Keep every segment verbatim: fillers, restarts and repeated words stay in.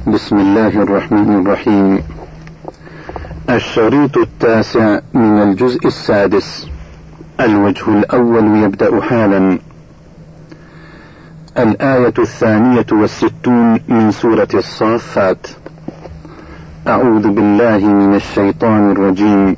بسم الله الرحمن الرحيم. الشريط التاسع من الجزء السادس. الوجه الأول يبدأ حالا. الآية الثانية والستون من سورة الصافات. أعوذ بالله من الشيطان الرجيم.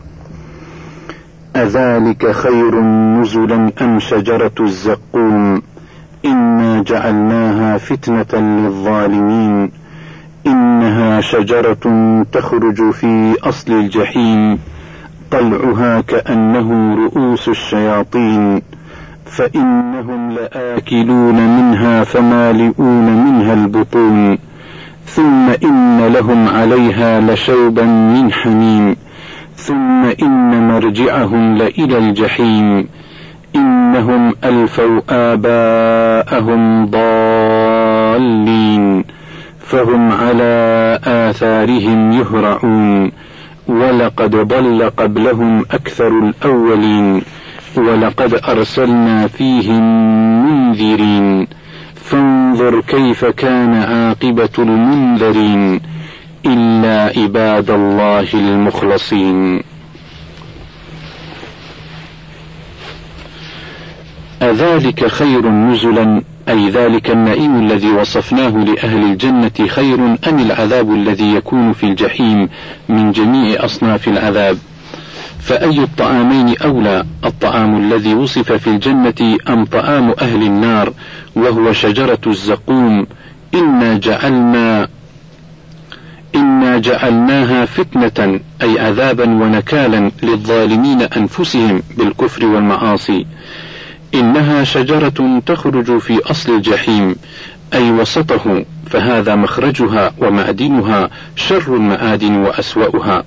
أذلك خير نزلا أم شجرة الزقوم إنا جعلناها فتنة للظالمين إنها شجرة تخرج في أصل الجحيم طلعها كأنه رؤوس الشياطين فإنهم لآكلون منها فمالئون منها البطون ثم إن لهم عليها لشوبا من حميم ثم إن مرجعهم لإلى الجحيم إنهم ألفوا آباءهم ضالين فهم على آثارهم يهرعون ولقد ضل قبلهم أكثر الأولين ولقد أرسلنا فيهم منذرين فانظر كيف كان عاقبة المنذرين إلا عباد الله المخلصين. أذلك خير نزلا أي ذلك النعيم الذي وصفناه لأهل الجنة خير أم العذاب الذي يكون في الجحيم من جميع أصناف العذاب؟ فأي الطعامين أولى، الطعام الذي وصف في الجنة أم طعام أهل النار وهو شجرة الزقوم؟ إنا جعلنا إنا جعلناها فتنة أي عذابا ونكالا للظالمين أنفسهم بالكفر والمعاصي. إنها شجرة تخرج في أصل الجحيم أي وسطه، فهذا مخرجها ومعدنها شر المعادن وأسوأها.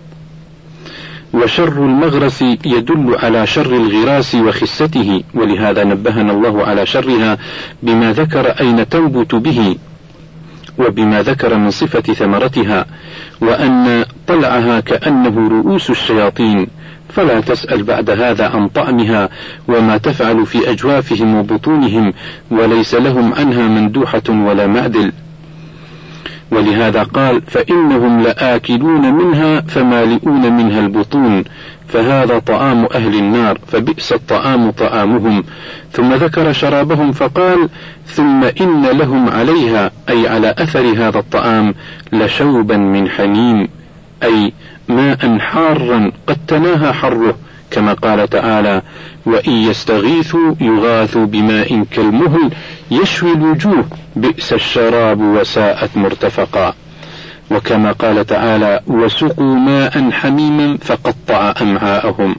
وشر المغرس يدل على شر الغراس وخسته، ولهذا نبهنا الله على شرها بما ذكر أين تنبت به وبما ذكر من صفة ثمرتها، وأن طلعها كأنه رؤوس الشياطين، فلا تسأل بعد هذا عن طعمها وما تفعل في أجوافهم وبطونهم، وليس لهم عنها مندوحة ولا معدل. ولهذا قال فإنهم لآكلون منها فمالئون منها البطون، فهذا طعام أهل النار فبئس الطعام طعامهم. ثم ذكر شرابهم فقال ثم إن لهم عليها أي على أثر هذا الطعام لشوبا من حميم أي ماء حارا قد تناهى حره، كما قال تعالى وإن يستغيثوا يغاثوا بماء كالمهل يشوي الوجوه بئس الشراب وساءت مرتفقا، وكما قال تعالى وسقوا ماء حميما فقطع أمعاءهم.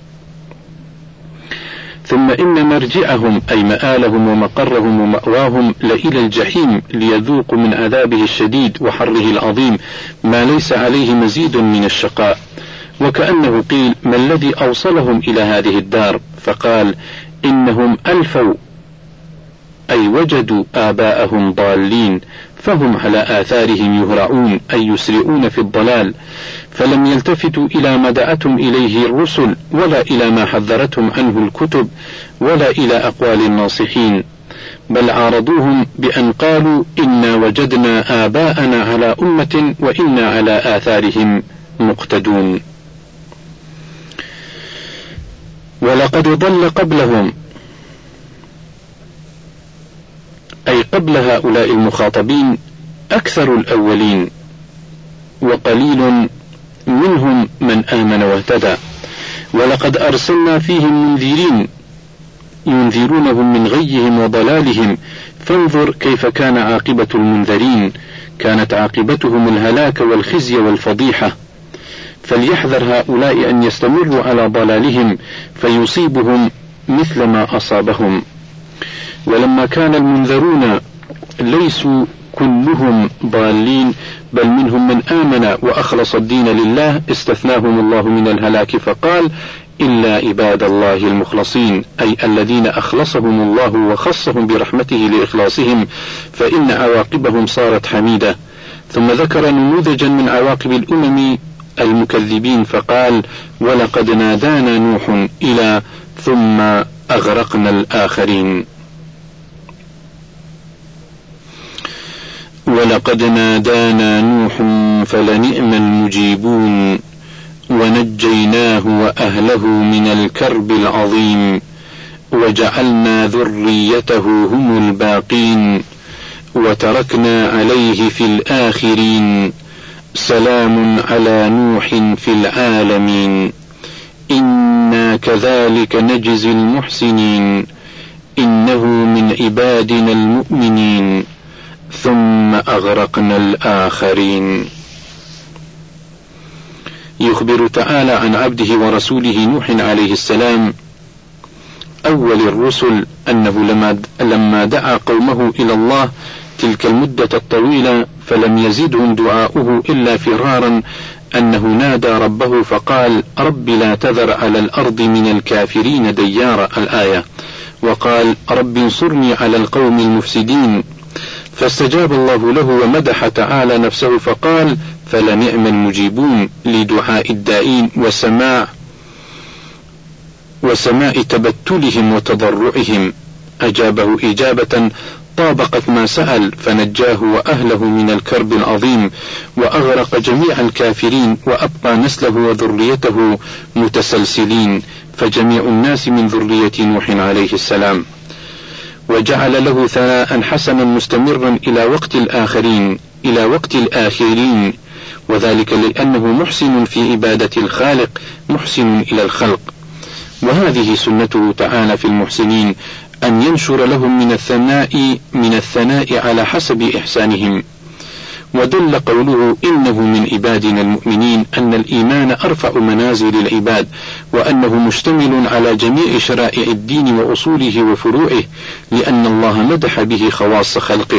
ثم إن مرجعهم أي مآلهم ومقرهم ومأواهم لإلى الجحيم ليذوقوا من عذابه الشديد وحره العظيم ما ليس عليه مزيد من الشقاء. وكأنه قيل ما الذي أوصلهم إلى هذه الدار؟ فقال إنهم ألفوا أي وجدوا آباءهم ضالين فهم على آثارهم يهرعون أي يسرعون في الضلال، فلم يلتفتوا إلى ما دعتهم إليه الرسل ولا إلى ما حذرتهم عنه الكتب ولا إلى أقوال الناصحين، بل عارضوهم بأن قالوا إنا وجدنا آباءنا على أمة وإنا على آثارهم مقتدون. ولقد ضل قبلهم أي قبل هؤلاء المخاطبين أكثر الأولين وقليل منهم من آمن واهتدى. ولقد أرسلنا فيهم منذرين ينذرونهم من غيهم وضلالهم، فانظر كيف كان عاقبة المنذرين، كانت عاقبتهم الهلاك والخزي والفضيحة. فليحذر هؤلاء أن يستمروا على ضلالهم فيصيبهم مثل ما أصابهم. ولما كان المنذرون ليسوا كلهم ضالين بل منهم من آمن وأخلص الدين لله استثناهم الله من الهلاك فقال إلا عباد الله المخلصين أي الذين أخلصهم الله وخصهم برحمته لإخلاصهم، فإن عواقبهم صارت حميدة. ثم ذكر نموذجا من عواقب الأمم المكذبين فقال ولقد نادانا نوح إلى ثم أغرقنا الآخرين. ولقد نادانا نوح فلنعم المجيبون ونجيناه وأهله من الكرب العظيم وجعلنا ذريته هم الباقين وتركنا عليه في الآخرين سلام على نوح في العالمين إنا كذلك نجزي المحسنين إنه من عبادنا المؤمنين ثم أغرقنا الآخرين. يخبر تعالى عن عبده ورسوله نوح عليه السلام أول الرسل أنه لما دعا قومه إلى الله تلك المدة الطويلة فلم يزدهم دعاؤه إلا فرارا أنه نادى ربه فقال رب لا تذر على الأرض من الكافرين ديارا الآية، وقال رب انصرني على القوم المفسدين، فاستجاب الله له ومدح تعالى نفسه فقال فلنعم المجيبون لدعاء الدائين وسماع وسماع تبتلهم وتضرعهم، أجابه إجابة طابقت ما سأل فنجاه وأهله من الكرب العظيم وأغرق جميع الكافرين وأبقى نسله وذريته متسلسلين، فجميع الناس من ذرية نوح عليه السلام، وجعل له ثناء حسنا مستمرا إلى وقت الآخرين إلى وقت الآخرين وذلك لأنه محسن في عبادة الخالق محسن إلى الخلق، وهذه سنته تعالى في المحسنين أن ينشر لهم من الثناء من الثناء على حسب إحسانهم. ودل قوله إنه من عبادنا المؤمنين أن الإيمان أرفع منازل العباد، وأنه مشتمل على جميع شرائع الدين وأصوله وفروعه، لأن الله مدح به خواص خلقه.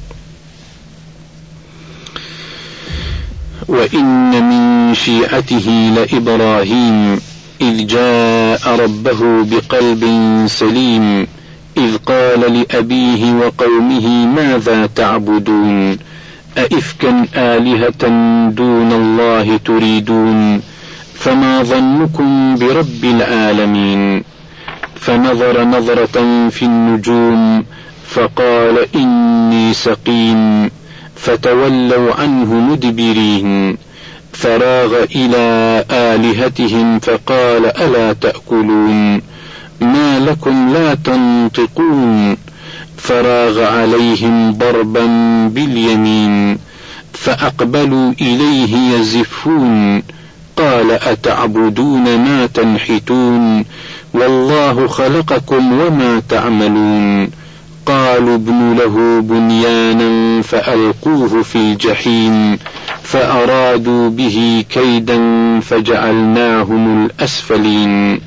وإن من شيعته لإبراهيم إذ جاء ربه بقلب سليم إذ قال لأبيه وقومه ماذا تعبدون أئفكا آلهة دون الله تريدون فما ظنكم برب العالمين فنظر نظرة في النجوم فقال إني سقيم فتولوا عنه مدبرين فراغ إلى آلهتهم فقال ألا تأكلون ما لكم لا تنطقون فراغ عليهم ضربا باليمين فأقبلوا إليه يزفون قال أتعبدون ما تنحتون والله خلقكم وما تعملون قالوا ابنوا له بنيانا فألقوه في الجحيم فأرادوا به كيدا فجعلناهم الأسفلين.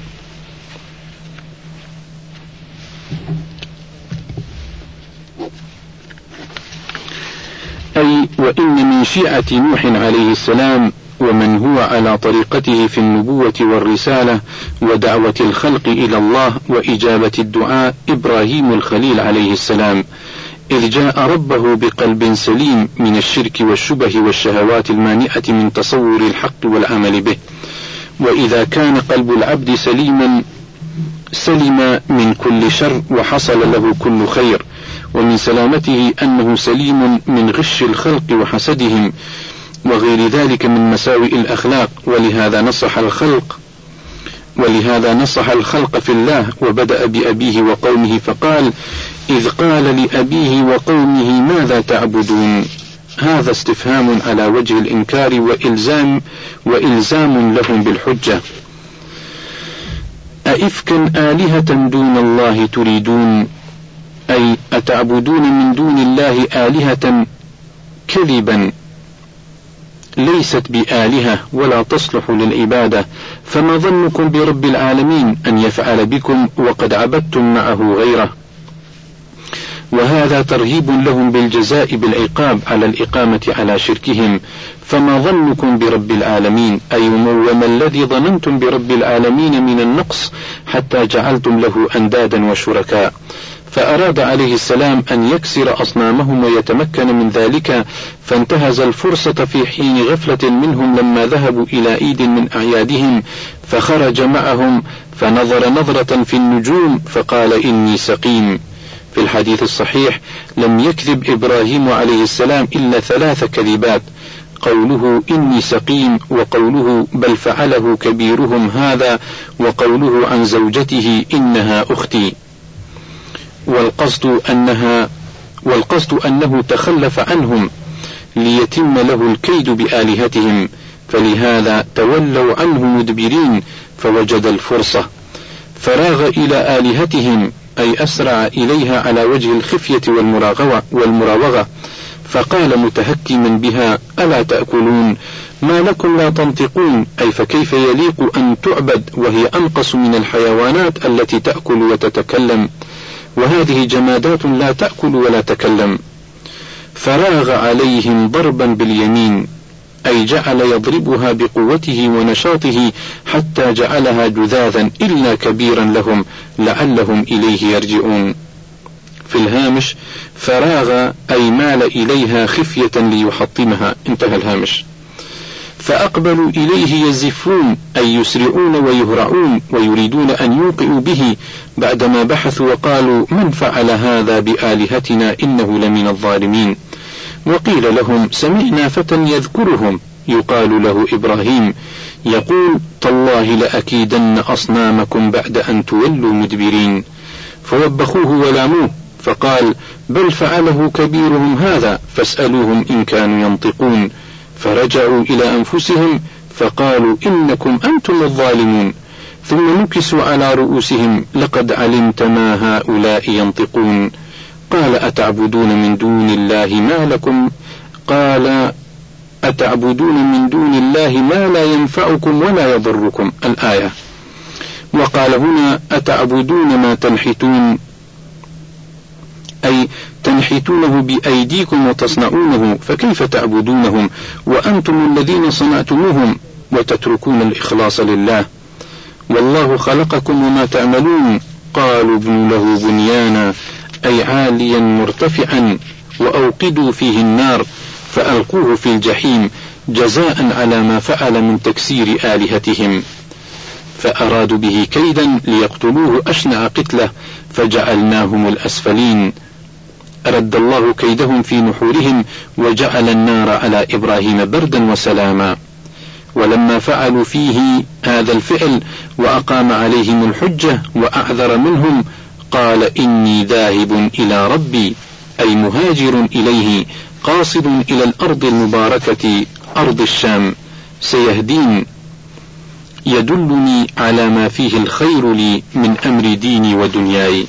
أي وإن من شيعة نوح عليه السلام ومن هو على طريقته في النبوة والرسالة ودعوة الخلق إلى الله وإجابة الدعاء إبراهيم الخليل عليه السلام، إذ جاء ربه بقلب سليم من الشرك والشبه والشهوات المانعة من تصور الحق والعمل به. وإذا كان قلب العبد سليما سلم من كل شر وحصل له كل خير، ومن سلامته أنه سليم من غش الخلق وحسدهم وغير ذلك من مساوئ الأخلاق، ولهذا نصح الخلق ولهذا نصح الخلق في الله وبدأ بأبيه وقومه فقال إذ قال لأبيه وقومه ماذا تعبدون، هذا استفهام على وجه الإنكار وإلزام وإلزام لهم بالحجة. أئفكا آلهة دون الله تريدون، أي أتعبدون من دون الله آلهة كذبا ليست بآلهة ولا تصلح للعبادة، فما ظنكم برب العالمين أن يفعل بكم وقد عبدتم معه غيره. وهذا ترهيب لهم بالجزاء بالعقاب على الإقامة على شركهم. فما ظنكم برب العالمين أي وما الذي ظننتم برب العالمين من النقص حتى جعلتم له أندادا وشركاء. فأراد عليه السلام أن يكسر أصنامهم ويتمكن من ذلك، فانتهز الفرصة في حين غفلة منهم لما ذهبوا إلى عيد من أعيادهم فخرج معهم فنظر نظرة في النجوم فقال إني سقيم، في الحديث الصحيح: لم يكذب إبراهيم عليه السلام إلا ثلاث كذبات: قوله إني سقيم، وقوله بل فعله كبيرهم هذا، وقوله عن زوجته إنها أختي. والقصد أنها والقصد أنه تخلف عنهم ليتم له الكيد بآلهتهم، فلهذا تولوا عنه مدبرين، فوجد الفرصة فراغ إلى آلهتهم، أي أسرع إليها على وجه الخفية والمراوغة، فقال متهكما بها: ألا تأكلون؟ ما لكم لا تنطقون؟ أي فكيف يليق أن تعبد وهي أنقص من الحيوانات التي تأكل وتتكلم، وهذه جمادات لا تأكل ولا تكلم. فراغ عليهم ضربا باليمين، أي جعل يضربها بقوته ونشاطه حتى جعلها جذاذا إلا كبيرا لهم لعلهم إليه يرجعون. في الهامش: فراغ أي مال إليها خفية ليحطمها، انتهى الهامش. فأقبلوا إليه يزفون، أي يسرعون ويهرعون، ويريدون أن يوقعوا به، بعدما بحثوا وقالوا: من فعل هذا بآلهتنا إنه لمن الظالمين. وقيل لهم: سمعنا فتى يذكرهم يقال له إبراهيم يقول: تالله لأكيدن أصنامكم بعد أن تولوا مدبرين. فوبخوه ولاموه، فقال: بل فعله كبيرهم هذا فاسألوهم إن كانوا ينطقون. فرجعوا إلى أنفسهم فقالوا: إنكم أنتم الظالمون. ثم نكسوا على رؤوسهم: لقد علمت ما هؤلاء ينطقون. قال: أتعبدون من دون الله ما لكم قال أتعبدون من دون الله ما لا ينفعكم ولا يضركم، الآية. وقال هنا: أتعبدون ما تنحتون، أي تنحتونه بأيديكم وتصنعونه، فكيف تعبدونهم وأنتم الذين صنعتموهم وتتركون الإخلاص لله؟ والله خلقكم وما تعملون. قالوا: ابنوا له بنيانا، أي عاليا مرتفعا، وأوقدوا فيه النار فألقوه في الجحيم جزاء على ما فعل من تكسير آلهتهم. فأرادوا به كيدا ليقتلوه أشنع قتله فجعلناهم الأسفلين. رد الله كيدهم في نحورهم وجعل النار على إبراهيم بردا وسلاما. ولما فعلوا فيه هذا الفعل وأقام عليهم الحجة وأعذر منهم، قال: إني ذاهب إلى ربي، أي مهاجر إليه، قاصد إلى الأرض المباركة أرض الشام، سيهدين، يدلني على ما فيه الخير لي من أمر ديني ودنياي.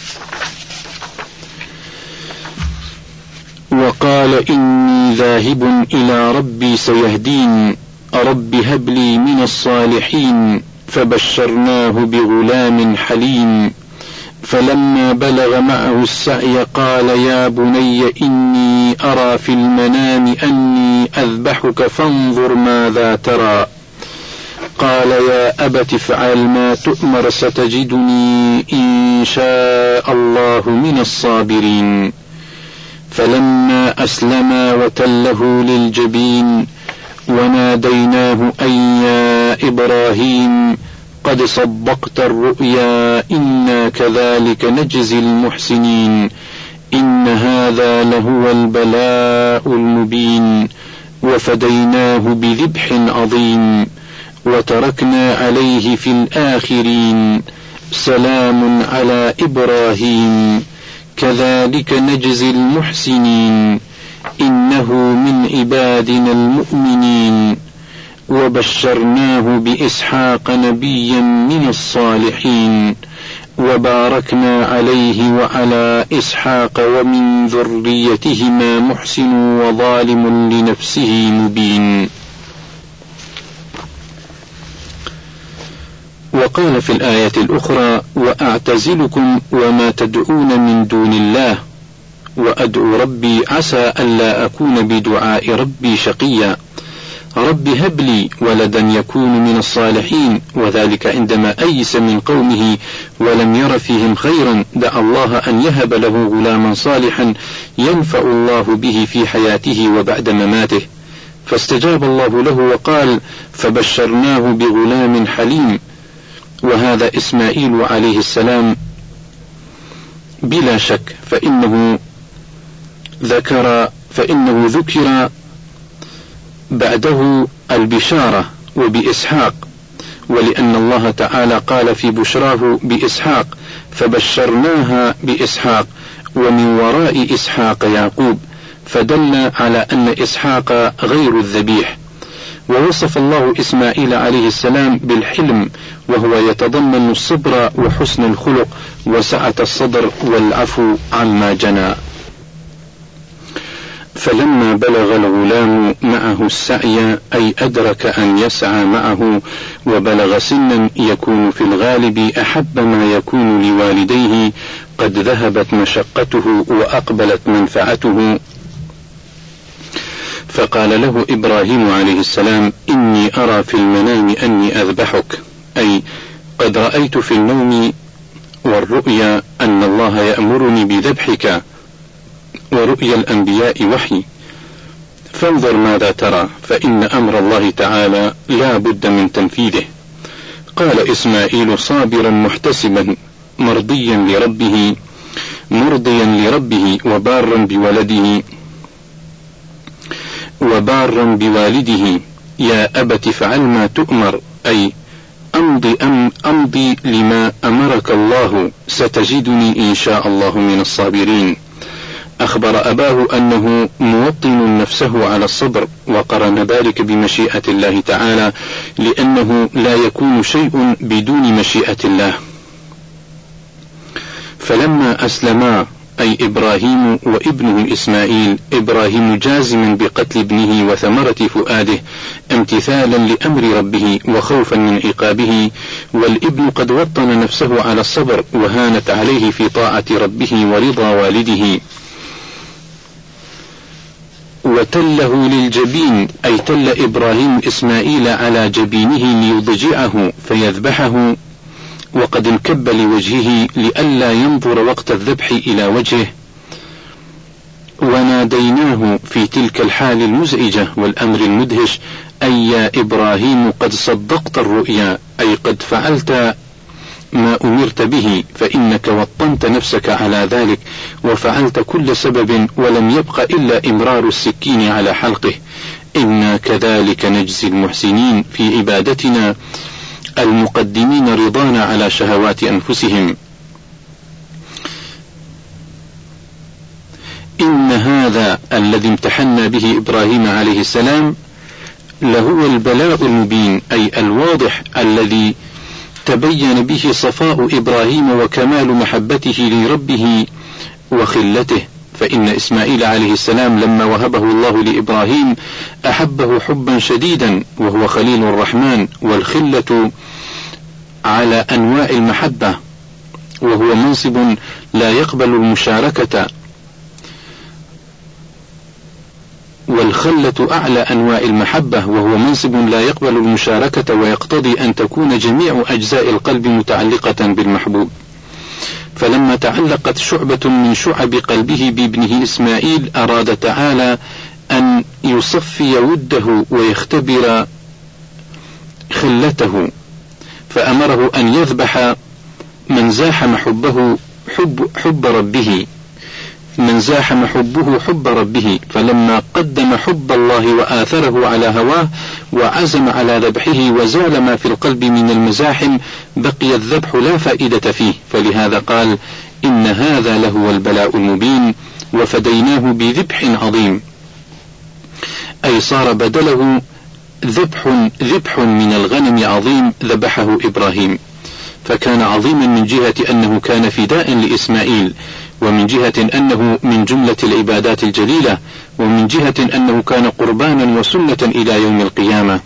وقال: إني ذاهب إلى ربي سيهدين، رب هب لي من الصالحين. فبشرناه بغلام حليم. فلما بلغ معه السعي قال: يا بني إني أرى في المنام أني أذبحك فانظر ماذا ترى. قال: يا أبت افعل ما تؤمر ستجدني إن شاء الله من الصابرين. فلما أسلما وتله للجبين وناديناه أن يا إبراهيم قد صدقت الرؤيا إنا كذلك نجزي المحسنين إن هذا لهو البلاء المبين. وفديناه بذبح عظيم وتركنا عليه في الآخرين سلام على إبراهيم كذلك نجزي المحسنين إنه من عبادنا المؤمنين. وبشرناه بإسحاق نبيا من الصالحين وباركنا عليه وعلى إسحاق ومن ذريتهما محسن وظالم لنفسه مبين. وقال في الآية الأخرى: وأعتزلكم وما تدعون من دون الله وأدعو ربي عسى ألا أكون بدعاء ربي شقيا. رب هب لي ولدا يكون من الصالحين. وذلك عندما أيس من قومه ولم ير فيهم خيرا دعا الله أن يهب له غلاما صالحا ينفع الله به في حياته وبعد مماته، فاستجاب الله له وقال: فبشرناه بغلام حليم. وهذا إسماعيل عليه السلام بلا شك فإنه ذكر فإنه ذكر بعده البشارة وبإسحاق، ولأن الله تعالى قال في بشراه بإسحاق فبشرناها بإسحاق ومن وراء إسحاق يعقوب، فدل على أن إسحاق غير الذبيح. ووصف الله إسماعيل عليه السلام بالحلم، وهو يتضمن الصبر وحسن الخلق وسعة الصدر والعفو عما جنى. فلما بلغ الغلام معه السعي أي أدرك أن يسعى معه وبلغ سنا يكون في الغالب أحب ما يكون لوالديه قد ذهبت مشقته وأقبلت منفعته، فقال له إبراهيم عليه السلام إني أرى في المنام أني أذبحك، أي قد رأيت في النوم والرؤيا أن الله يأمرني بذبحك، ورؤيا الأنبياء وحي، فانظر ماذا ترى، فإن أمر الله تعالى لا بد من تنفيذه. قال إسماعيل صابرا محتسبا مرضيا لربه مرضيا لربه وبارا بولده وبارا بوالده يا أبت فعل ما تؤمر، أي أمضي, أم أمضي لما أمرك الله ستجدني إن شاء الله من الصابرين. أخبر أباه أنه موطن نفسه على الصبر، وقرن ذلك بمشيئة الله تعالى، لأنه لا يكون شيء بدون مشيئة الله. فلما أسلما أي إبراهيم وابنه إسماعيل، إبراهيم جازم بقتل ابنه وثمرة فؤاده امتثالا لأمر ربه وخوفا من عقابه، والابن قد وطن نفسه على الصبر وهانت عليه في طاعة ربه ورضا والده. وتله للجبين أي تل إبراهيم إسماعيل على جبينه ليضجعه فيذبحه، وقد انكب لوجهه لئلا ينظر وقت الذبح إلى وجهه. وناديناه في تلك الحال المزعجة والأمر المدهش أي يا إبراهيم قد صدقت الرؤيا، أي قد فعلت ما أمرت به، فإنك وطنت نفسك على ذلك وفعلت كل سبب ولم يبق إلا إمرار السكين على حلقه. إنا كذلك نجزي المحسنين في عبادتنا المقدمين رضانا على شهوات أنفسهم. إن هذا الذي امتحنا به إبراهيم عليه السلام لهو البلاء المبين، أي الواضح الذي تبين به صفاء إبراهيم وكمال محبته لربه وخلته. فإن إسماعيل عليه السلام لما وهبه الله لإبراهيم أحبه حبا شديدا، وهو خليل الرحمن، والخلة على أنواع المحبة، وهو منصب لا يقبل المشاركة، والخلة أعلى أنواع المحبة، وهو منصب لا يقبل المشاركة ويقتضي أن تكون جميع أجزاء القلب متعلقة بالمحبوب. فلما تعلقت شعبة من شعب قلبه بابنه إسماعيل أراد تعالى أن يصفي وده ويختبر خلته، فأمره أن يذبح من زاحم حبه حب, حب ربه من زاحم حبه حب ربه. فلما قدم حب الله وآثره على هواه وعزم على ذبحه وزال ما في القلب من المزاحم بقي الذبح لا فائدة فيه، فلهذا قال إن هذا لهو البلاء المبين وفديناه بذبح عظيم، أي صار بدله ذبح ذبح من الغنم عظيم ذبحه إبراهيم، فكان عظيما من جهة أنه كان فداء لإسماعيل، ومن جهة أنه من جملة العبادات الجليلة، ومن جهة أنه كان قربانا وسنة إلى يوم القيامة.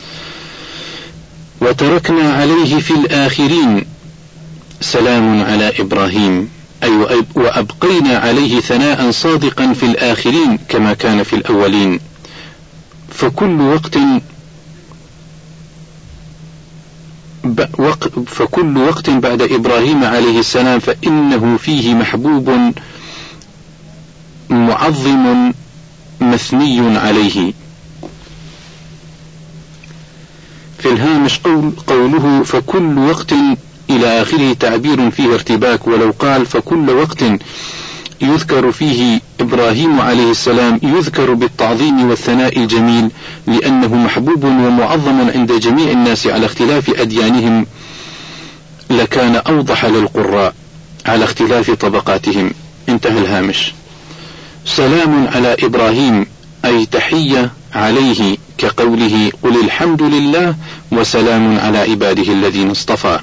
وتركنا عليه في الآخرين سلام على إبراهيم، أي وأبقينا عليه ثناء صادقا في الآخرين كما كان في الأولين. فكل وقت فكل وقت بعد إبراهيم عليه السلام فإنه فيه محبوب معظم مثني عليه. في الهامش قول قوله فكل وقت إلى آخره تعبير فيه ارتباك، ولو قال فكل وقت يذكر فيه إبراهيم عليه السلام يذكر بالتعظيم والثناء الجميل، لأنه محبوب ومعظم عند جميع الناس على اختلاف أديانهم، لكان أوضح للقراء على اختلاف طبقاتهم. انتهى الهامش. سلام على إبراهيم أي تحية عليه، كقوله قل الحمد لله وسلام على عباده الذين اصطفى.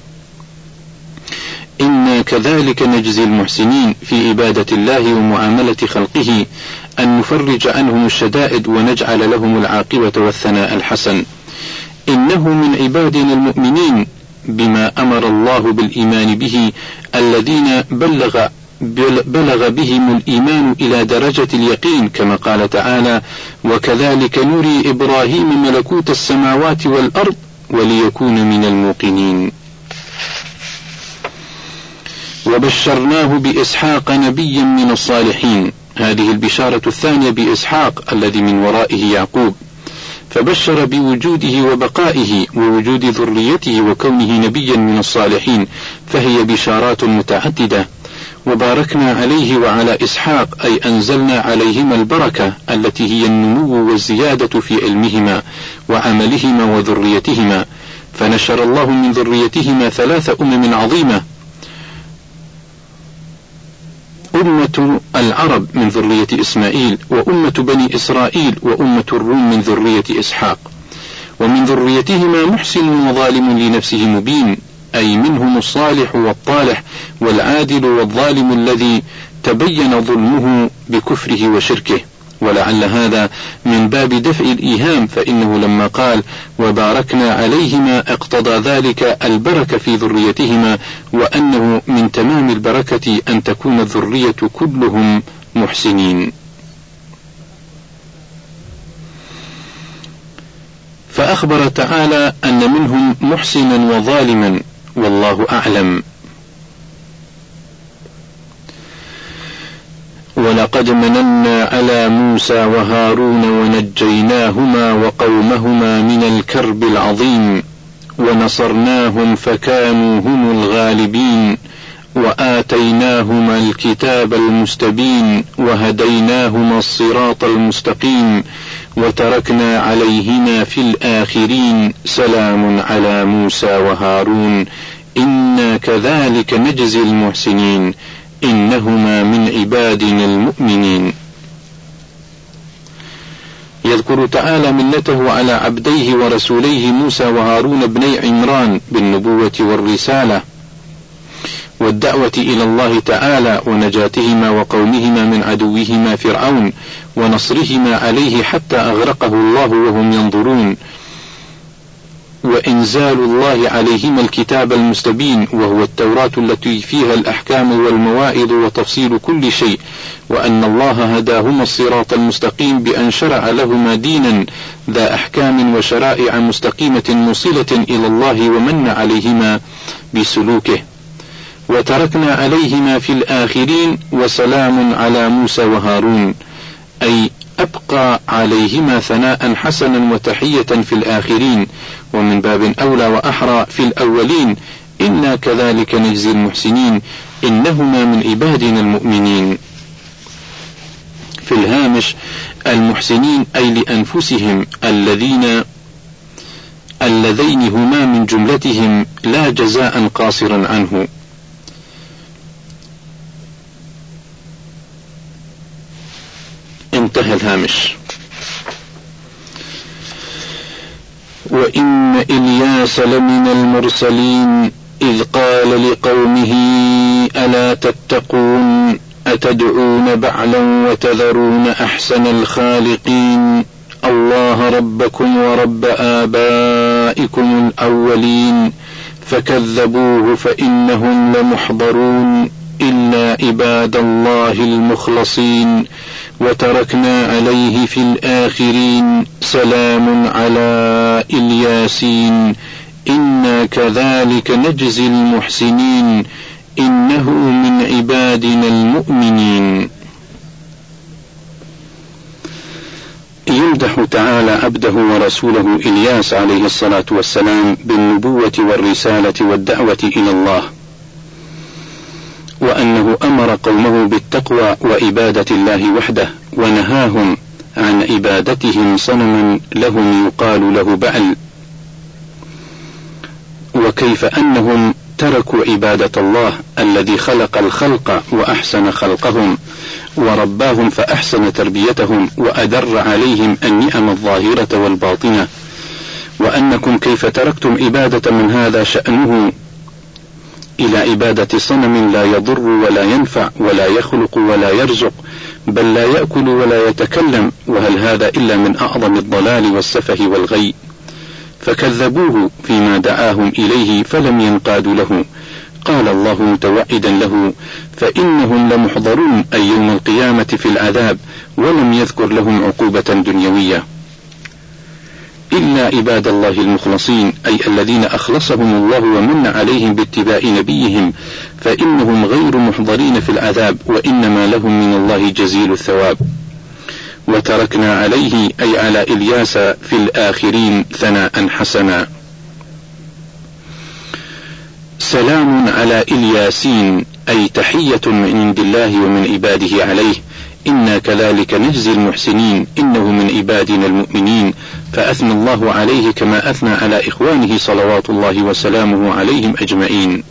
إنا كذلك نجزي المحسنين في عبادة الله ومعاملة خلقه، أن نفرج عنهم الشدائد ونجعل لهم العاقبة والثناء الحسن. إنه من عبادنا المؤمنين بما أمر الله بالإيمان به، الذين بلغ بلغ بهم الإيمان إلى درجة اليقين، كما قال تعالى وكذلك نري إبراهيم ملكوت السماوات والأرض وليكون من الموقنين. وبشرناه بإسحاق نبيا من الصالحين. هذه البشارة الثانية بإسحاق الذي من ورائه يعقوب، فبشر بوجوده وبقائه ووجود ذريته وكونه نبيا من الصالحين، فهي بشارات متعددة. وباركنا عليه وعلى إسحاق أي أنزلنا عليهما البركة التي هي النمو والزيادة في علمهما وعملهما وذريتهما، فنشر الله من ذريتهما ثلاث أمم عظيمة: أمة العرب من ذرية إسماعيل، وأمة بني إسرائيل، وأمة الروم من ذرية إسحاق. ومن ذريتهما محسن وظالم لنفسه مبين، أي منهم الصالح والطالح والعادل والظالم الذي تبين ظلمه بكفره وشركه. ولعل هذا من باب دفع الإيهام، فإنه لما قال وباركنا عليهما اقتضى ذلك البركة في ذريتهما، وأنه من تمام البركة أن تكون الذرية كلهم محسنين. فأخبر تعالى أن منهم محسنا وظالما، والله أعلم. ولقد مننا على موسى وهارون ونجيناهما وقومهما من الكرب العظيم، ونصرناهم فكانوا هم الغالبين، وآتيناهما الكتاب المستبين، وهديناهما الصراط المستقيم، وتركنا عليهما في الآخرين، سلام على موسى وهارون إنا كذلك نجزي المحسنين إنهما من عبادنا المؤمنين. يذكر تعالى منته على عبديه ورسوليه موسى وهارون بني عمران بالنبوة والرسالة والدعوة إلى الله تعالى، ونجاتهما وقومهما من عدوهما فرعون، ونصرهما عليه حتى أغرقه الله وهم ينظرون، وإنزال الله عليهما الكتاب المستبين وهو التوراة التي فيها الأحكام والمواعظ وتفصيل كل شيء، وأن الله هداهما الصراط المستقيم بأن شرع لهما دينا ذا أحكام وشرائع مستقيمة موصلة إلى الله، ومن عليهما بسلوكه. وتركنا عليهما في الآخرين، وسلام على موسى وهارون، أي أبقى عليهما ثناء حسنا وتحية في الآخرين، ومن باب أولى وأحرى في الأولين، إنا كذلك نجزي المحسنين إنهما من عبادنا المؤمنين. في الهامش المحسنين أي لأنفسهم الذين اللذين هما من جملتهم لا جزاء قاصرا عنه. انتهى الهامش. وإن إلياس لمن المرسلين إذ قال لقومه ألا تتقون أتدعون بعلا وتذرون أحسن الخالقين الله ربكم ورب آبائكم الأولين فكذبوه فإنهم لمحضرون إلا عباد الله المخلصين وتركنا عليه في الآخرين سلام على الياسين إنا كذلك نجزي المحسنين إنه من عبادنا المؤمنين. يمدح تعالى عبده ورسوله إلياس عليه الصلاة والسلام بالنبوة والرسالة والدعوة إلى الله، وأنه أمر قومه بالتقوى وعبادة الله وحده، ونهاهم عن عبادتهم صنما لهم يقال له بعل، وكيف أنهم تركوا عبادة الله الذي خلق الخلق وأحسن خلقهم ورباهم فأحسن تربيتهم وأدر عليهم النعم الظاهرة والباطنة، وأنكم كيف تركتم عبادة من هذا شأنه إلى عبادة صنم لا يضر ولا ينفع ولا يخلق ولا يرزق بل لا يأكل ولا يتكلم، وهل هذا إلا من أعظم الضلال والسفه والغي؟ فكذبوه فيما دعاهم إليه فلم ينقادوا له. قال الله متوعدا له: فإنهم لمحضرون أي يوم القيامة في العذاب، ولم يذكر لهم عقوبة دنيوية إلا عباد الله المخلصين، أي الذين أخلصهم الله ومن عليهم باتباع نبيهم، فإنهم غير محضرين في العذاب، وإنما لهم من الله جزيل الثواب. وتركنا عليه أي على إلياس في الآخرين ثناء حسنا. سلام على إلياسين أي تحية من عند الله ومن عباده عليه، إنا كذلك نجزي المحسنين إنه من عبادنا المؤمنين، فأثنى الله عليه كما أثنى على إخوانه صلوات الله وسلامه عليهم أجمعين.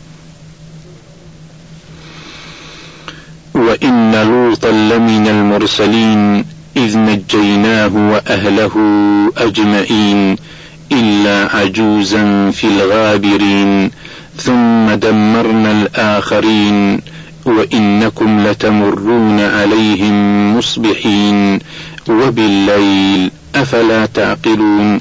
وإن لوطا لمن المرسلين إذ نجيناه وأهله أجمعين إلا عجوزا في الغابرين ثم دمرنا الآخرين وإنكم لتمرون عليهم مصبحين وبالليل أفلا تعقلون.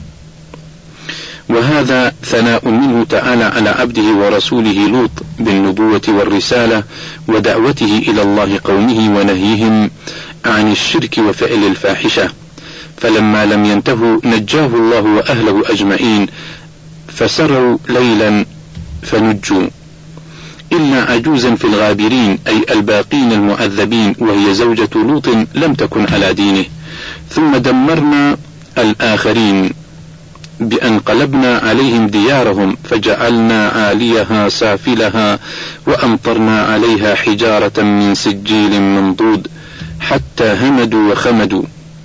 وهذا ثناء منه تعالى على عبده ورسوله لوط بالنبوة والرسالة ودعوته إلى الله قومه ونهيهم عن الشرك وفعل الفاحشة، فلما لم ينتهوا نجاه الله وأهله أجمعين، فسروا ليلا فنجوا، إلا عجوزا في الغابرين أي الباقين المعذبين، وهي زوجة لوط لم تكن على دينه. ثم دمرنا الآخرين بأن قلبنا عليهم ديارهم فجعلنا عاليها سافلها وأمطرنا عليها حجارة من سجيل منضود حتى همدوا وخمدوا.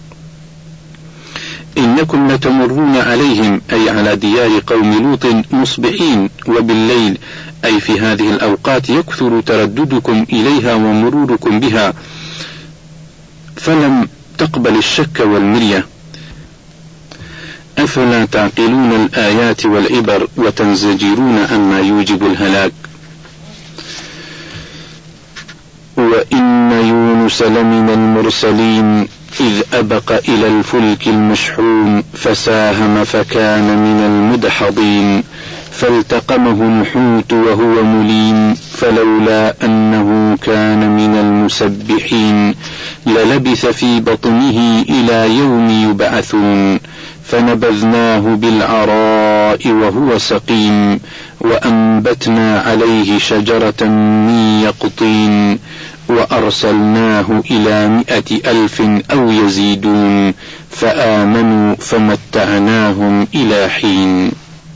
إنكم لتمرون عليهم أي على ديار قوم لوط مصبحين وبالليل، أي في هذه الأوقات يكثر ترددكم إليها ومروركم بها، فلم تقبل الشك والمرية. أفلا تعقلون الآيات والعبر وتنزجرون عما يوجب الهلاك. وإن يونس لمن المرسلين إذ أبق إلى الفلك المشحون فساهم فكان من المدحضين فالتقمه الحوت وهو مليم فلولا أنه كان من المسبحين للبث في بطنه إلى يوم يبعثون فنبذناه بالعراء وهو سقيم وأنبتنا عليه شجرة من يقطين وأرسلناه إلى مئة ألف أو يزيدون فآمنوا فمتعناهم إلى حين.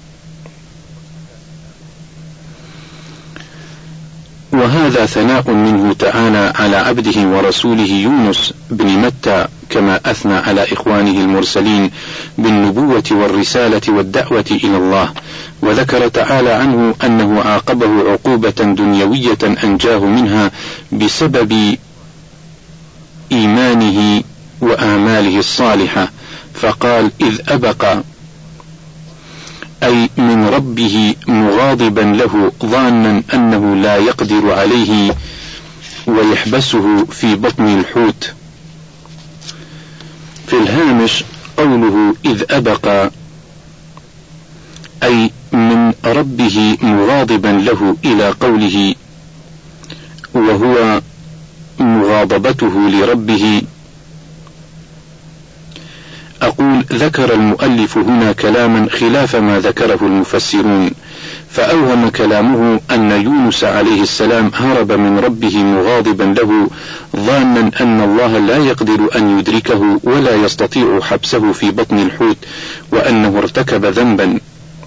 وهذا ثناء منه تعالى على عبده ورسوله يونس بن متى كما أثنى على إخوانه المرسلين بالنبوة والرسالة والدعوة إلى الله. وذكر تعالى عنه أنه عاقبه عقوبة دنيوية أنجاه منها بسبب إيمانه وأعماله الصالحة، فقال إذ أبق أي من ربه مغاضبا له ظانا أنه لا يقدر عليه ويحبسه في بطن الحوت. في الهامش قوله إذ أبق أي من ربه مغاضبا له إلى قوله وهو مغاضبته لربه. أقول ذكر المؤلف هنا كلاما خلاف ما ذكره المفسرون، فأوهم كلامه أن يونس عليه السلام هرب من ربه مغاضبا له، ظانا أن الله لا يقدر أن يدركه ولا يستطيع حبسه في بطن الحوت، وأنه ارتكب ذنبا.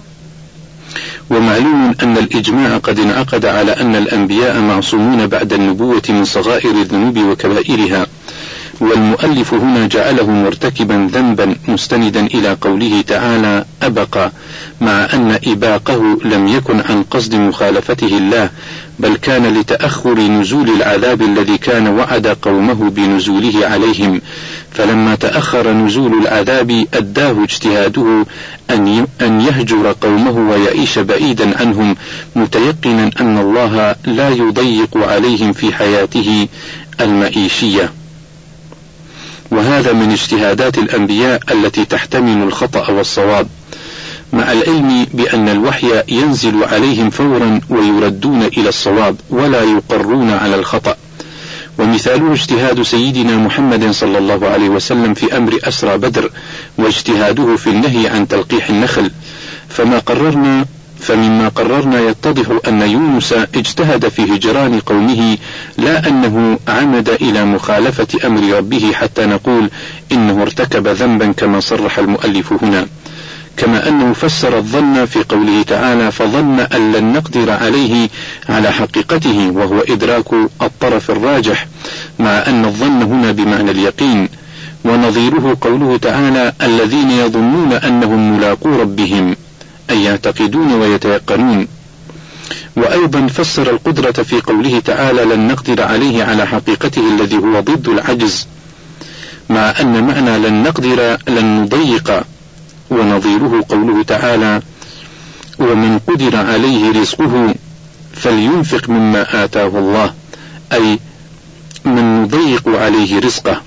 ومعلوم أن الإجماع قد انعقد على أن الأنبياء معصومون بعد النبوة من صغائر الذنوب وكبائرها، والمؤلف هنا جعله مرتكبا ذنبا مستندا إلى قوله تعالى أبق، مع أن إباقه لم يكن عن قصد مخالفته الله، بل كان لتأخر نزول العذاب الذي كان وعد قومه بنزوله عليهم، فلما تأخر نزول العذاب أداه اجتهاده أن يهجر قومه ويعيش بعيدا عنهم، متيقنا أن الله لا يضيق عليهم في حياته المعيشية. وهذا من اجتهادات الأنبياء التي تحتمل الخطأ والصواب، مع العلم بأن الوحي ينزل عليهم فورا ويردون إلى الصواب ولا يقرون على الخطأ. ومثاله اجتهاد سيدنا محمد صلى الله عليه وسلم في أمر أسرى بدر، واجتهاده في النهي عن تلقيح النخل. فما قررنا فمما قررنا يتضح أن يونس اجتهد في هجران قومه، لا أنه عمد إلى مخالفة أمر ربه حتى نقول إنه ارتكب ذنبا كما صرح المؤلف هنا، كما أنه فسر الظن في قوله تعالى فظن أن لن نقدر عليه على حقيقته، وهو إدراك الطرف الراجح، مع أن الظن هنا بمعنى اليقين. ونظيره قوله تعالى الذين يظنون أنهم ملاقو ربهم، أي يعتقدون ويتيقنون. وأيضا فسر القدرة في قوله تعالى لن نقدر عليه على حقيقته الذي هو ضد العجز، مع أن معنى لن نقدر لن نضيق. ونظيره قوله تعالى ومن قدر عليه رزقه فلينفق مما آتاه الله، أي من نضيق عليه رزقه.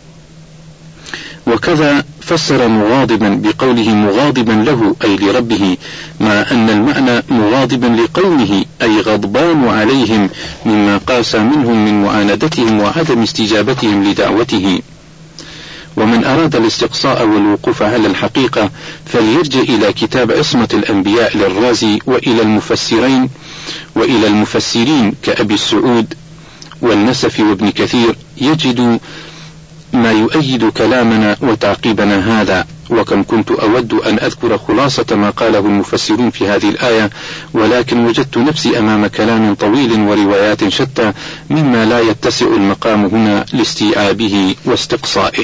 وكذا فسر مغاضبا بقوله مغاضبا له أي لربه، مع أن المعنى مغاضبا لقومه أي غضبان عليهم مما قاس منهم من معاندتهم وعدم استجابتهم لدعوته. ومن أراد الاستقصاء والوقوف على الحقيقة فليرجع إلى كتاب عصمة الأنبياء للرازي، وإلى المفسرين وإلى المفسرين كأبي السعود والنسف وابن كثير، يجد ما يؤيد كلامنا وتعقيبنا هذا. وكم كنت أود أن أذكر خلاصة ما قاله المفسرون في هذه الآية، ولكن وجدت نفسي أمام كلام طويل وروايات شتى مما لا يتسع المقام هنا لاستيعابه واستقصائه.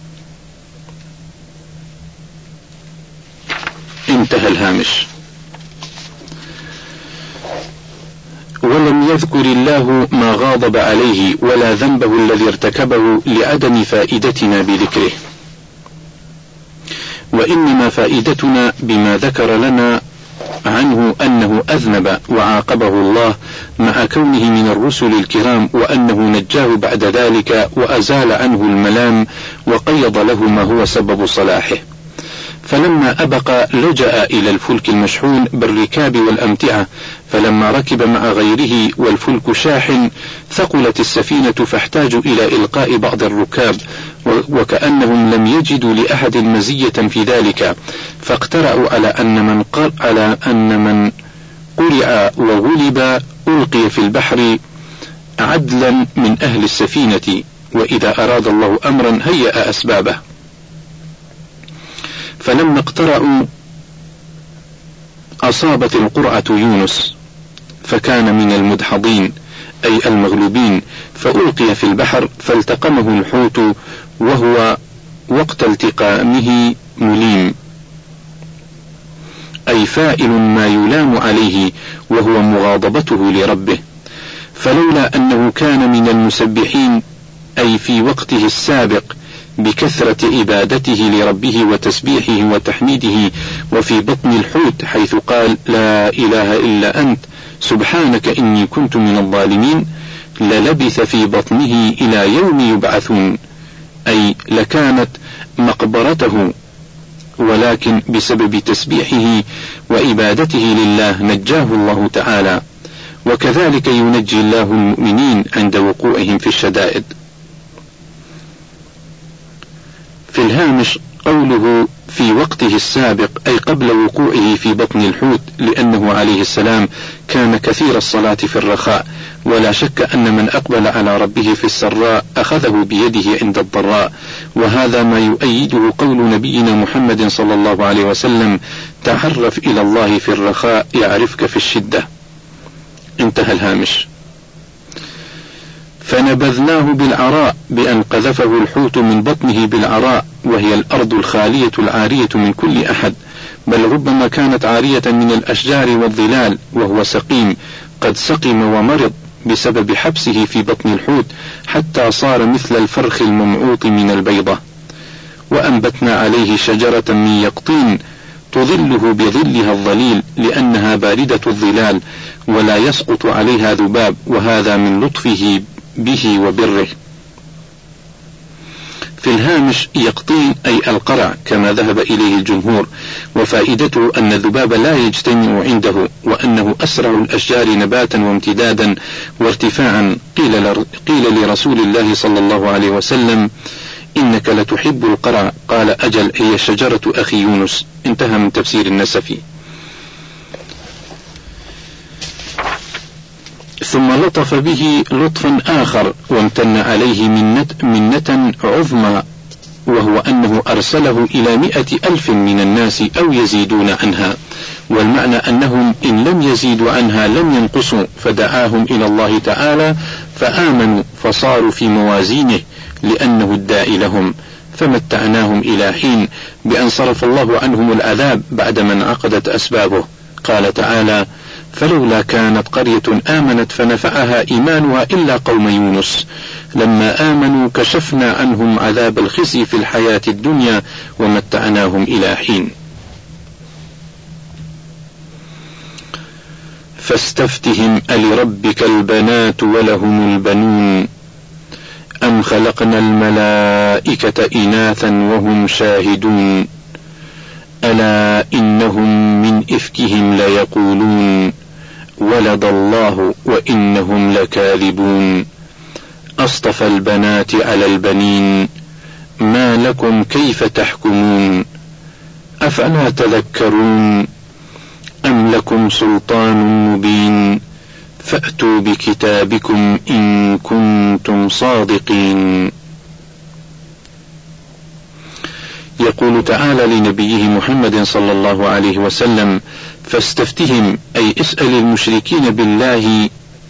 انتهى الهامش. ولم يذكر الله ما غاضب عليه ولا ذنبه الذي ارتكبه لعدم فائدتنا بذكره، وإنما فائدتنا بما ذكر لنا عنه أنه أذنب وعاقبه الله مع كونه من الرسل الكرام، وأنه نجاه بعد ذلك وأزال عنه الملام وقيض له ما هو سبب صلاحه. فلما أبق لجأ إلى الفلك المشحون بالركاب والأمتعة، فلما ركب مع غيره والفلك شاحن ثقلت السفينة فاحتاجوا إلى إلقاء بعض الركاب، وكأنهم لم يجدوا لأحد مزية في ذلك، فاقترأوا على أن من قر على أن من قرع وغلب ألقي في البحر عدلا من أهل السفينة، وإذا أراد الله أمرا هيأ أسبابه. فلما اقترأوا أصابت القرعة يونس فكان من المدحضين أي المغلوبين، فألقي في البحر فالتقمه الحوت وهو وقت التقامه مليم، أي فاعل ما يلام عليه وهو مغاضبته لربه. فلولا أنه كان من المسبحين أي في وقته السابق بكثرة عبادته لربه وتسبيحه وتحميده وفي بطن الحوت حيث قال لا إله إلا أنت سبحانك إني كنت من الظالمين، للبث في بطنه إلى يوم يبعثون، أي لكانت مقبرته، ولكن بسبب تسبيحه وعبادته لله نجاه الله تعالى. وكذلك ينجي الله المؤمنين عند وقوعهم في الشدائد. في الهامش قوله في وقته السابق أي قبل وقوعه في بطن الحوت، لأنه عليه السلام كان كثير الصلاة في الرخاء، ولا شك أن من أقبل على ربه في السراء أخذه بيده عند الضراء، وهذا ما يؤيده قول نبينا محمد صلى الله عليه وسلم: تعرف إلى الله في الرخاء يعرفك في الشدة. انتهى الهامش. فنبذناه بالعراء بأن قذفه الحوت من بطنه بالعراء، وهي الأرض الخالية العارية من كل أحد، بل ربما كانت عارية من الأشجار والظلال، وهو سقيم قد سقم ومرض بسبب حبسه في بطن الحوت حتى صار مثل الفرخ الممعوط من البيضة. وأنبتنا عليه شجرة من يقطين تظله بظلها الظليل لأنها باردة الظلال ولا يسقط عليها ذباب، وهذا من لطفه به وبره. في الهامش: يقطين أي القرع كما ذهب إليه الجمهور، وفائدته أن الذباب لا يجتمع عنده، وأنه أسرع الأشجار نباتا وامتدادا وارتفاعا. قيل, قيل لرسول الله صلى الله عليه وسلم: إنك لتحب القرع، قال: أجل، هي شجرة أخي يونس. انتهى من تفسير النسفي. ثم لطف به لطفا آخر وامتن عليه منة, منة عظمى، وهو أنه أرسله إلى مئة ألف من الناس أو يزيدون عنها، والمعنى أنهم إن لم يزيدوا عنها لم ينقصوا، فدعاهم إلى الله تعالى فآمنوا فصاروا في موازينه لأنه الداعي لهم، فمتعناهم إلى حين بأن صرف الله عنهم العذاب بعدما انعقدت أسبابه. قال تعالى: فلولا كانت قرية آمنت فنفعها إيمانها إلا قوم يونس لما آمنوا كشفنا عنهم عذاب الخزي في الحياة الدنيا ومتعناهم إلى حين. فاستفتهم ألربك البنات ولهم البنون أم خلقنا الملائكة إناثا وهم شاهدون ألا إنهم من إفكهم ليقولون ولد الله وإنهم لكاذبون أصطفى البنات على البنين ما لكم كيف تحكمون أفلا تذكرون أم لكم سلطان مبين فأتوا بكتابكم إن كنتم صادقين. يقول تعالى لنبيه محمد صلى الله عليه وسلم: فاستفتهم أي اسأل المشركين بالله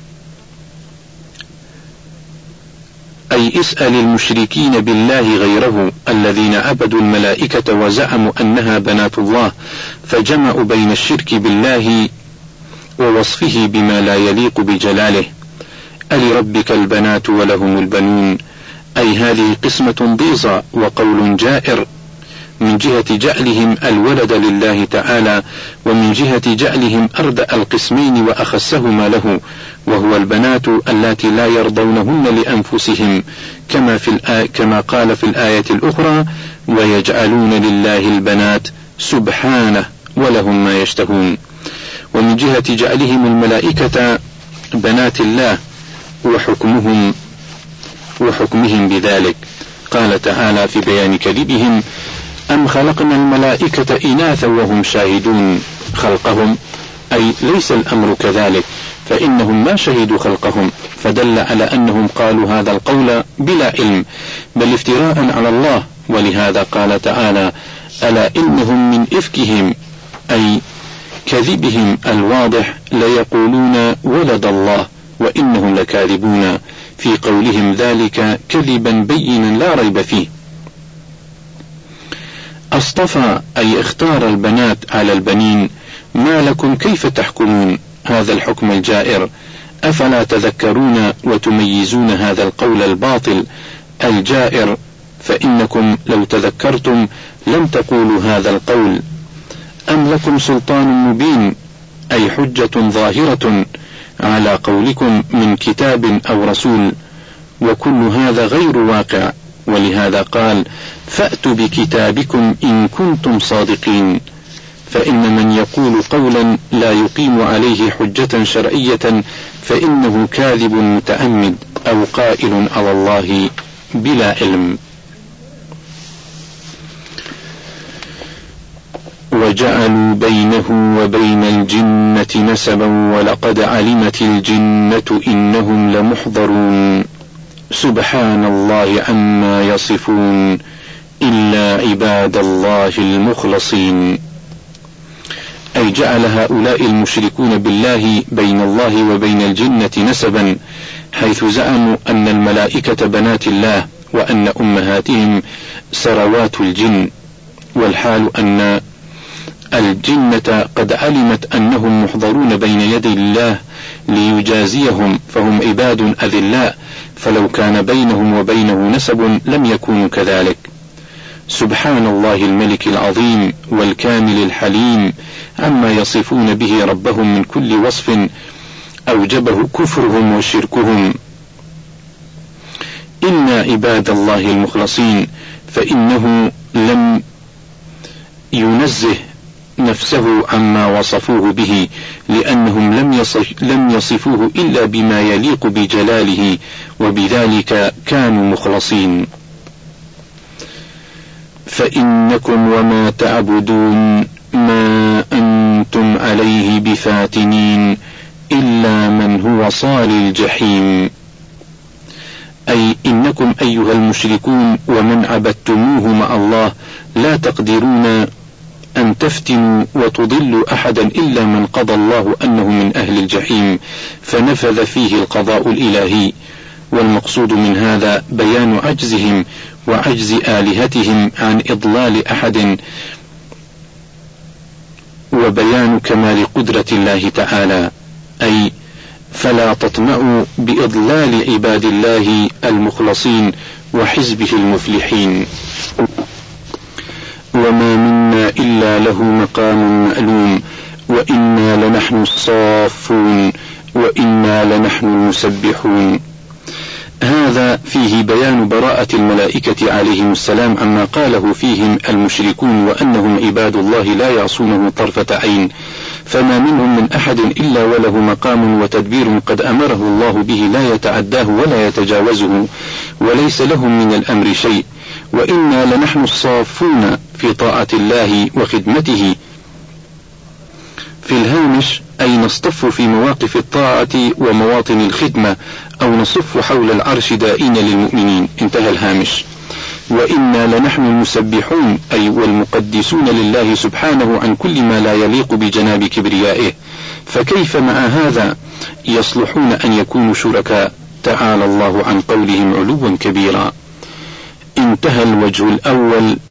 أي اسأل المشركين بالله غيره الذين عبدوا الملائكة وزعموا أنها بنات الله، فجمعوا بين الشرك بالله ووصفه بما لا يليق بجلاله. ألربك البنات ولهم البنون، أي هذه قسمة ضيزى وقول جائر من جهة جعلهم الولد لله تعالى، ومن جهة جعلهم أردأ القسمين وأخسهما له، وهو البنات اللاتي لا يرضونهن لأنفسهم، كما, في الآية كما قال في الآية الأخرى: ويجعلون لله البنات سبحانه ولهم ما يشتهون. ومن جهة جعلهم الملائكة بنات الله وحكمهم وحكمهم بذلك، قال تعالى في بيان كذبهم: أم خلقنا الملائكة إناثا وهم شاهدون خلقهم، أي ليس الأمر كذلك، فإنهم ما شهدوا خلقهم، فدل على أنهم قالوا هذا القول بلا علم بل افتراء على الله. ولهذا قال تعالى: ألا إنهم من إفكهم أي كذبهم الواضح ليقولون ولد الله وإنهم لكاذبون، في قولهم ذلك كذبا بينا لا ريب فيه. اصطفى أي اختار البنات على البنين، ما لكم كيف تحكمون، هذا الحكم الجائر، أفلا تذكرون وتميزون هذا القول الباطل الجائر، فإنكم لو تذكرتم لم تقولوا هذا القول. أم لكم سلطان مبين، أي حجة ظاهرة على قولكم من كتاب أو رسول، وكل هذا غير واقع. ولهذا قال: فأتوا بكتابكم إن كنتم صادقين، فإن من يقول قولا لا يقيم عليه حجة شرعية فإنه كاذب متعمد أو قائل على الله بلا علم. وجعلوا بينه وبين الجنة نسبا ولقد علمت الجنة إنهم لمحضرون سبحان الله عما يصفون إلا عباد الله المخلصين. أي جعل هؤلاء المشركون بالله بين الله وبين الجنة نسبا، حيث زعموا أن الملائكة بنات الله وأن أمهاتهم سروات الجن، والحال أن الجنة قد علمت أنهم محضرون بين يدي الله ليجازيهم، فهم عباد أذلاء، فلو كان بينهم وبينه نسب لم يكونوا كذلك. سبحان الله الملك العظيم والكامل الحليم عما يصفون به ربهم من كل وصف أوجبه كفرهم وشركهم. إن عباد الله المخلصين، فإنه لم ينزه نفسه عما وصفوه به، لأنهم لم, يصف لم يصفوه إلا بما يليق بجلاله، وبذلك كانوا مخلصين. فإنكم وما تعبدون ما أنتم عليه بفاتنين إلا من هو صال الجحيم. أي إنكم أيها المشركون ومن عبدتموه مع الله لا تقدرون أن تفتنوا وتضلوا أحدا إلا من قضى الله أنه من أهل الجحيم، فنفذ فيه القضاء الإلهي. والمقصود من هذا بيان عجزهم وعجز آلهتهم عن إضلال أحد، وبيان كمال قدرة الله تعالى. أي فلا تطمعوا بإضلال عباد الله المخلصين وحزبه المفلحين. وما منا إلا له مقام معلوم وإنا لنحن الصافون وإنا لنحن المسبحون. هذا فيه بيان براءة الملائكة عليهم السلام عما قاله فيهم المشركون، وأنهم عباد الله لا يعصونه طرفة عين، فما منهم من أحد إلا وله مقام وتدبير قد أمره الله به لا يتعداه ولا يتجاوزه، وليس لهم من الأمر شيء. وإنا لنحن الصافون في طاعة الله وخدمته. في الهامش أي نصطف في مواقف الطاعة ومواطن الخدمة، أو نصف حول العرش دائين للمؤمنين. انتهى الهامش. وإنا لنحن المسبحون، أي والمقدسون لله سبحانه عن كل ما لا يليق بجناب كبريائه، فكيف مع هذا يصلحون أن يكونوا شركاء؟ تعالى الله عن قولهم علوا كبيرا. انتهى الوجه الأول.